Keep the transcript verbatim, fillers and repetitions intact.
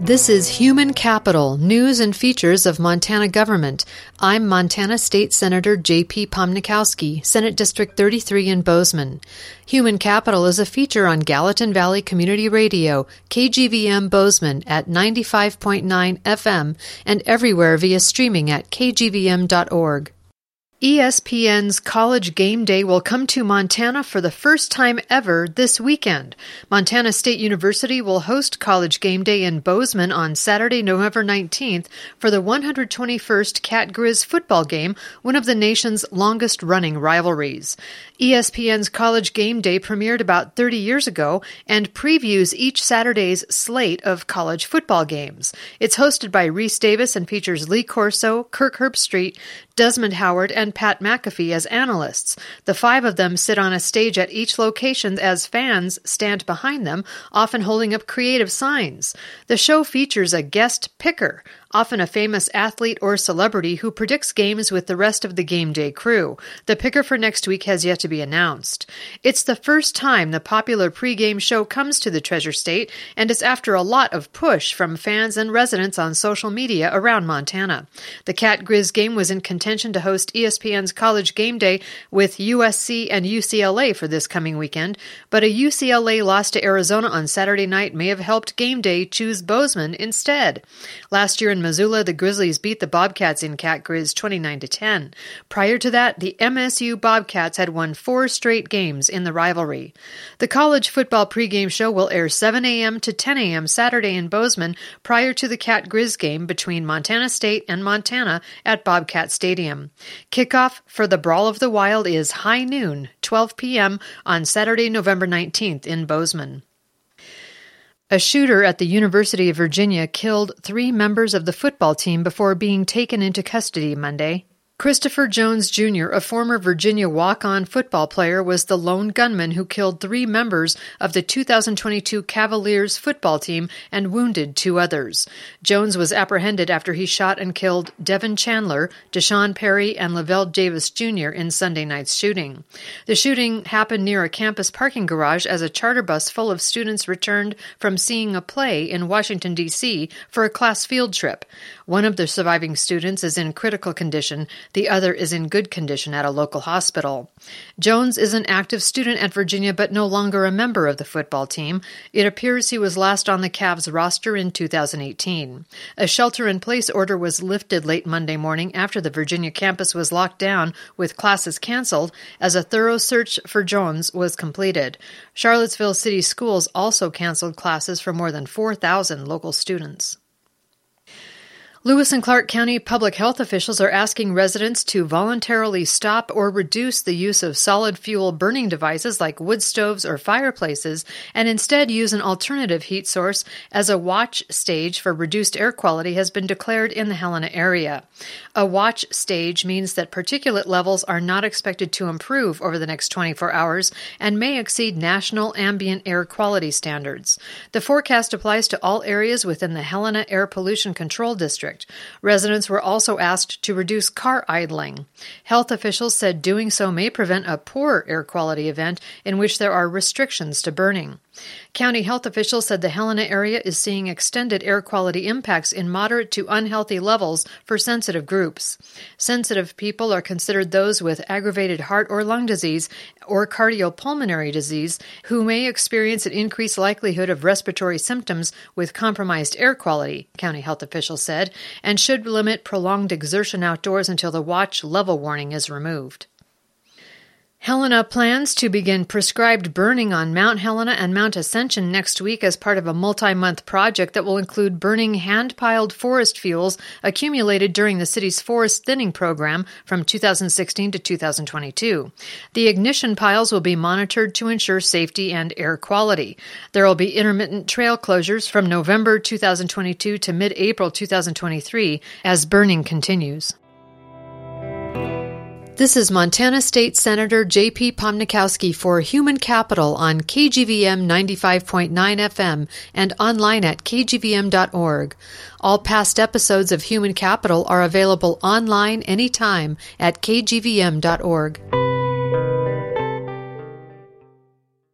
This is Human Capital, news and features of Montana government. I'm Montana State Senator J P Pomnikowski, Senate District thirty-three in Bozeman. Human Capital is a feature on Gallatin Valley Community Radio, K G V M Bozeman at ninety-five point nine F M and everywhere via streaming at k g v m dot org. E S P N's College Game Day will come to Montana for the first time ever this weekend. Montana State University will host College Game Day in Bozeman on Saturday, November nineteenth for the one hundred twenty-first Cat Grizz football game, one of the nation's longest-running rivalries. E S P N's College Game Day premiered about thirty years ago and previews each Saturday's slate of college football games. It's hosted by Reese Davis and features Lee Corso, Kirk Herbstreit, Desmond Howard, and Pat McAfee as analysts. The five of them sit on a stage at each location as fans stand behind them, often holding up creative signs. The show features a guest picker, often a famous athlete or celebrity who predicts games with the rest of the game day crew. The picker for next week has yet to be announced. It's the first time the popular pregame show comes to the Treasure State, and it's after a lot of push from fans and residents on social media around Montana. The Cat Grizz game was in contention to host E S P N's College Game Day with U S C and U C L A for this coming weekend, but a U C L A loss to Arizona on Saturday night may have helped Game Day choose Bozeman instead. Last year in Missoula, the Grizzlies beat the Bobcats in Cat Grizz twenty-nine to ten. Prior to that, the M S U Bobcats had won four straight games in the rivalry. The college football pregame show will air seven a.m. to ten a.m. Saturday in Bozeman prior to the Cat Grizz game between Montana State and Montana at Bobcat Stadium. Kickoff for the Brawl of the Wild is high noon, twelve p.m. on Saturday, November nineteenth in Bozeman. A shooter at the University of Virginia killed three members of the football team before being taken into custody Monday. Christopher Jones Junior, a former Virginia walk-on football player, was the lone gunman who killed three members of the two thousand twenty-two Cavaliers football team and wounded two others. Jones was apprehended after he shot and killed Devin Chandler, Deshaun Perry, and Lavelle Davis Junior in Sunday night's shooting. The shooting happened near a campus parking garage as a charter bus full of students returned from seeing a play in Washington, D C for a class field trip. One of the surviving students is in critical condition. The other is in good condition at a local hospital. Jones is an active student at Virginia but no longer a member of the football team. It appears he was last on the Cavs roster in two thousand eighteen. A shelter-in-place order was lifted late Monday morning after the Virginia campus was locked down with classes canceled as a thorough search for Jones was completed. Charlottesville City Schools also canceled classes for more than four thousand local students. Lewis and Clark County public health officials are asking residents to voluntarily stop or reduce the use of solid fuel burning devices like wood stoves or fireplaces and instead use an alternative heat source as a watch stage for reduced air quality has been declared in the Helena area. A watch stage means that particulate levels are not expected to improve over the next twenty-four hours and may exceed national ambient air quality standards. The forecast applies to all areas within the Helena Air Pollution Control District. Residents were also asked to reduce car idling. Health officials said doing so may prevent a poor air quality event in which there are restrictions to burning. County health officials said the Helena area is seeing extended air quality impacts in moderate to unhealthy levels for sensitive groups. Sensitive people are considered those with aggravated heart or lung disease or cardiopulmonary disease who may experience an increased likelihood of respiratory symptoms with compromised air quality, county health officials said, and should limit prolonged exertion outdoors until the watch level warning is removed. Helena plans to begin prescribed burning on Mount Helena and Mount Ascension next week as part of a multi-month project that will include burning hand-piled forest fuels accumulated during the city's forest thinning program from two thousand sixteen to two thousand twenty-two. The ignition piles will be monitored to ensure safety and air quality. There will be intermittent trail closures from November two thousand twenty-two to mid-April two thousand twenty-three as burning continues. This is Montana State Senator J P Pomnikowski for Human Capital on K G V M ninety-five point nine F M and online at k g v m dot org. All past episodes of Human Capital are available online anytime at k g v m dot org.